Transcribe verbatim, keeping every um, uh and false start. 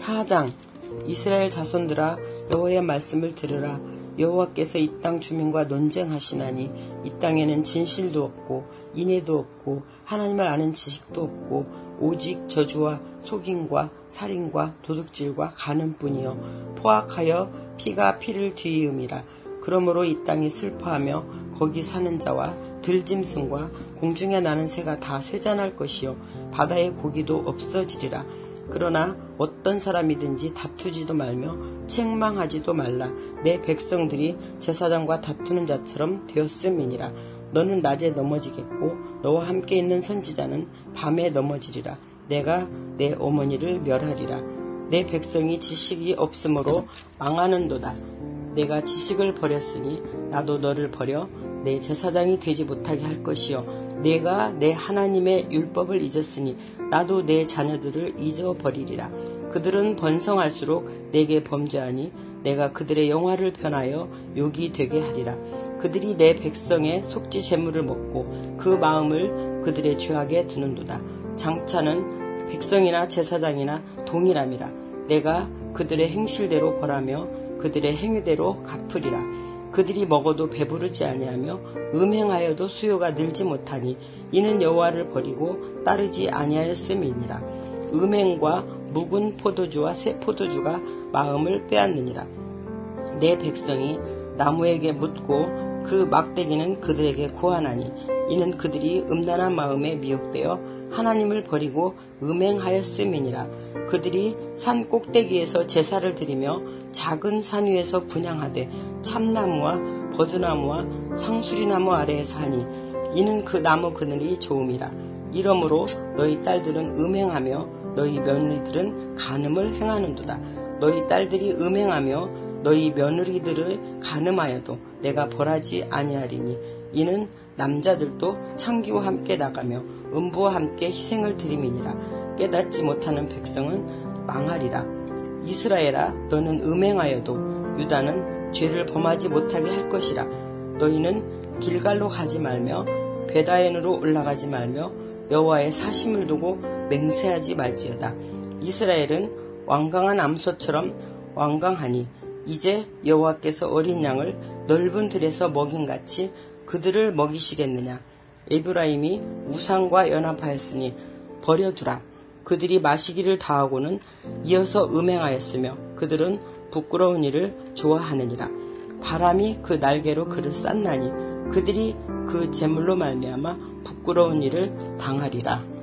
사 장. 이스라엘 자손들아, 여호와의 말씀을 들으라. 여호와께서 이 땅 주민과 논쟁하시나니 이 땅에는 진실도 없고 인애도 없고 하나님을 아는 지식도 없고 오직 저주와 속임과 살인과 도둑질과 간음뿐이요 포악하여 피가 피를 뒤이음이라. 그러므로 이 땅이 슬퍼하며 거기 사는 자와 들짐승과 공중에 나는 새가 다 쇠잔할 것이요 바다의 고기도 없어지리라. 그러나 어떤 사람이든지 다투지도 말며 책망하지도 말라. 내 백성들이 제사장과 다투는 자처럼 되었음이니라. 너는 낮에 넘어지겠고 너와 함께 있는 선지자는 밤에 넘어지리라. 내가 내 어머니를 멸하리라. 내 백성이 지식이 없으므로 망하는도다. 내가 지식을 버렸으니 나도 너를 버려 내 제사장이 되지 못하게 할 것이요 내가 내 하나님의 율법을 잊었으니 나도 내 자녀들을 잊어버리리라. 그들은 번성할수록 내게 범죄하니 내가 그들의 영화를 변하여 욕이 되게 하리라. 그들이 내 백성의 속지 재물을 먹고 그 마음을 그들의 죄악에 두는도다. 장차는 백성이나 제사장이나 동일함이라. 내가 그들의 행실대로 벌하며 그들의 행위대로 갚으리라. 그들이 먹어도 배부르지 아니하며 음행하여도 수요가 늘지 못하니 이는 여호와를 버리고 따르지 아니하였음이니라. 음행과 묵은 포도주와 새 포도주가 마음을 빼앗느니라. 내 백성이 나무에게 묻고 그 막대기는 그들에게 고하나니 이는 그들이 음란한 마음에 미혹되어 하나님을 버리고 음행하였음이니라. 그들이 산 꼭대기에서 제사를 드리며 작은 산 위에서 분향하되 참나무와 버드나무와 상수리나무 아래에서 하니 이는 그 나무 그늘이 좋음이라. 이러므로 너희 딸들은 음행하며 너희 며느리들은 간음을 행하는도다. 너희 딸들이 음행하며 너희 며느리들을 간음하여도 내가 벌하지 아니하리니 이는 남자들도 창기와 함께 나가며 음부와 함께 희생을 드림이니라. 깨닫지 못하는 백성은 망하리라. 이스라엘아, 너는 음행하여도 유다는 죄를 범하지 못하게 할 것이라. 너희는 길갈로 가지 말며 베다엔으로 올라가지 말며 여호와의 사심을 두고 맹세하지 말지어다. 이스라엘은 완강한 암소처럼 완강하니 이제 여호와께서 어린 양을 넓은 들에서 먹인같이 그들을 먹이시겠느냐. 에브라임이 우상과 연합하였으니 버려두라. 그들이 마시기를 다하고는 이어서 음행하였으며 그들은 부끄러운 일을 좋아하느니라. 바람이 그 날개로 그를 쌌나니 그들이 그 재물로 말미암아 부끄러운 일을 당하리라.